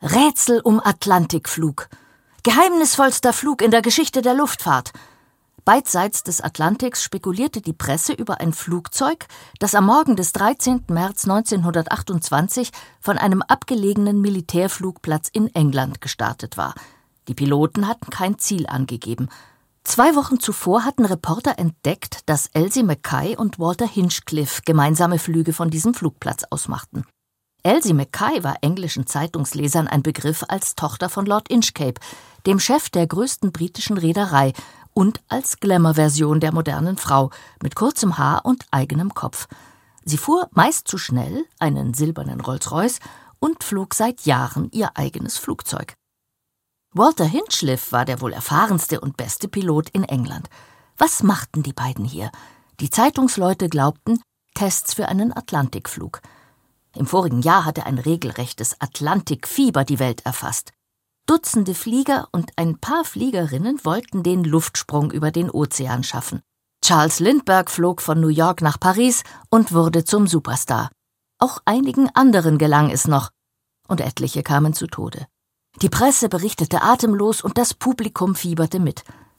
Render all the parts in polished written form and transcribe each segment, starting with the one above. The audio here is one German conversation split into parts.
Rätsel um Atlantikflug. Geheimnisvollster Flug in der Geschichte der Luftfahrt. Beidseits des Atlantiks spekulierte die Presse über ein Flugzeug, das am Morgen des 13. März 1928 von einem abgelegenen Militärflugplatz in England gestartet war. Die Piloten hatten kein Ziel angegeben. 2 Wochen zuvor hatten Reporter entdeckt, dass Elsie Mackay und Walter Hinchcliffe gemeinsame Flüge von diesem Flugplatz ausmachten. Elsie Mackay war englischen Zeitungslesern ein Begriff als Tochter von Lord Inchcape, dem Chef der größten britischen Reederei, und als Glamour-Version der modernen Frau, mit kurzem Haar und eigenem Kopf. Sie fuhr meist zu schnell, einen silbernen Rolls-Royce, und flog seit Jahren ihr eigenes Flugzeug. Walter Hinchcliffe war der wohl erfahrenste und beste Pilot in England. Was machten die beiden hier? Die Zeitungsleute glaubten, Tests für einen Atlantikflug. Im vorigen Jahr hatte ein regelrechtes Atlantikfieber die Welt erfasst. Dutzende Flieger und ein paar Fliegerinnen wollten den Luftsprung über den Ozean schaffen. Charles Lindbergh flog von New York nach Paris und wurde zum Superstar. Auch einigen anderen gelang es noch, und etliche kamen zu Tode. Die Presse berichtete atemlos und das Publikum fieberte mit.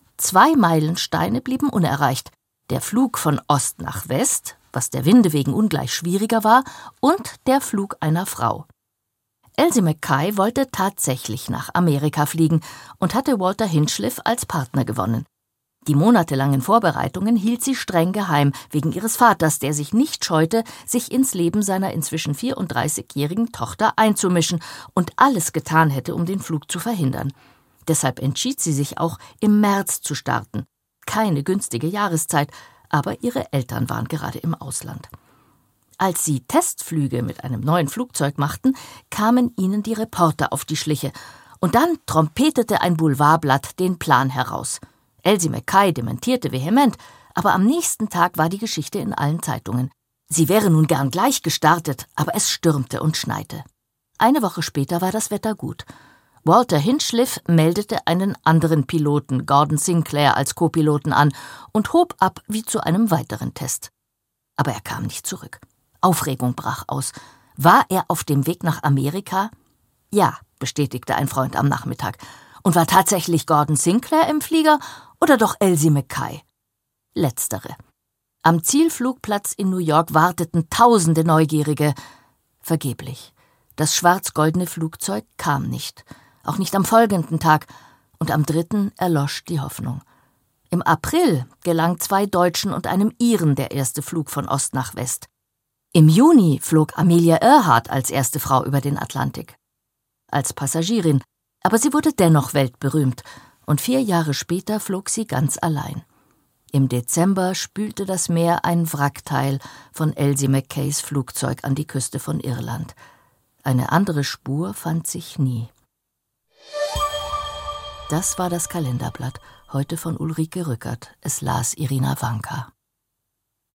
2 Meilensteine blieben unerreicht: der Flug von Ost nach West, was der Winde wegen ungleich schwieriger war, und der Flug einer Frau. Elsie Mackay wollte tatsächlich nach Amerika fliegen und hatte Walter Hinchcliffe als Partner gewonnen. Die monatelangen Vorbereitungen hielt sie streng geheim, wegen ihres Vaters, der sich nicht scheute, sich ins Leben seiner inzwischen 34-jährigen Tochter einzumischen und alles getan hätte, um den Flug zu verhindern. Deshalb entschied sie sich auch, im März zu starten. Keine günstige Jahreszeit, aber ihre Eltern waren gerade im Ausland. Als sie Testflüge mit einem neuen Flugzeug machten, kamen ihnen die Reporter auf die Schliche. Und dann trompetete ein Boulevardblatt den Plan heraus. Elsie Mackay dementierte vehement, aber am nächsten Tag war die Geschichte in allen Zeitungen. Sie wäre nun gern gleich gestartet, aber es stürmte und schneite. 1 Woche später war das Wetter gut. Walter Hinchcliffe meldete einen anderen Piloten, Gordon Sinclair, als Co-Piloten an und hob ab wie zu einem weiteren Test. Aber er kam nicht zurück. Aufregung brach aus. War er auf dem Weg nach Amerika? Ja, bestätigte ein Freund am Nachmittag. Und war tatsächlich Gordon Sinclair im Flieger oder doch Elsie Mackay? Letztere. Am Zielflugplatz in New York warteten tausende Neugierige. Vergeblich. Das schwarz-goldene Flugzeug kam nicht. Auch nicht am folgenden Tag. Und am 3. erlosch die Hoffnung. Im April gelang 2 Deutschen und einem Iren der erste Flug von Ost nach West. Im Juni flog Amelia Earhart als erste Frau über den Atlantik. Als Passagierin, aber sie wurde dennoch weltberühmt, und 4 Jahre später flog sie ganz allein. Im Dezember spülte das Meer ein Wrackteil von Elsie Mackays Flugzeug an die Küste von Irland. Eine andere Spur fand sich nie. Das war das Kalenderblatt, heute von Ulrike Rückert. Es las Irina Wanka.